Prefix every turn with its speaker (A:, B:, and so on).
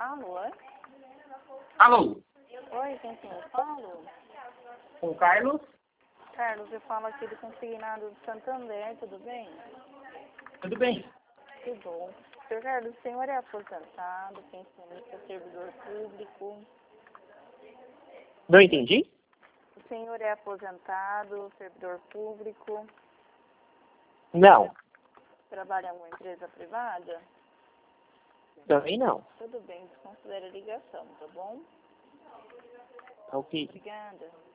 A: Alô?
B: Alô,
A: Oi, quem tem eu falo?
B: com o Carlos?
A: Carlos, eu falo aqui do Consignado do Santander, tudo bem?
B: Tudo bem?
A: Que bom. Senhor Carlos, o senhor é aposentado, pensionista, servidor público?
B: Não entendi?
A: O senhor é aposentado, servidor público?
B: Não,
A: Trabalha em alguma empresa privada?
B: também não.
A: Tudo bem, desconsidere a ligação, tá bom?
B: Ok.
A: Obrigada.